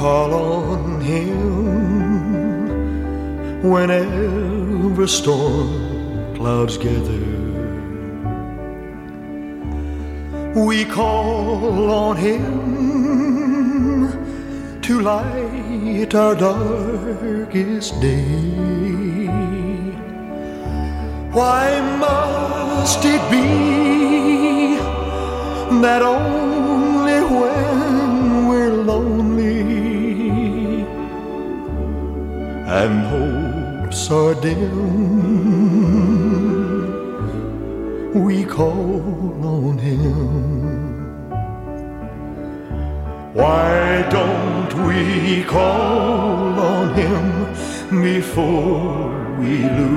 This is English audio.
call on Him whenever storm clouds gather. We call on Him to light our darkest day. Why must it be that only when we're lonely and hopes are dim, we call on Him? Why don't we call on Him before we lose